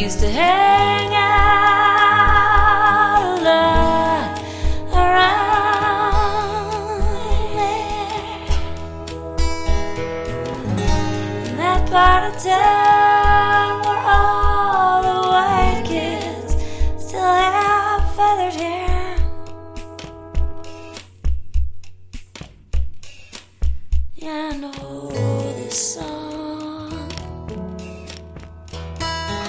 used to hang out a lot around there. In that part of town where all the white kids still have feathered hair. Yeah, I know the sun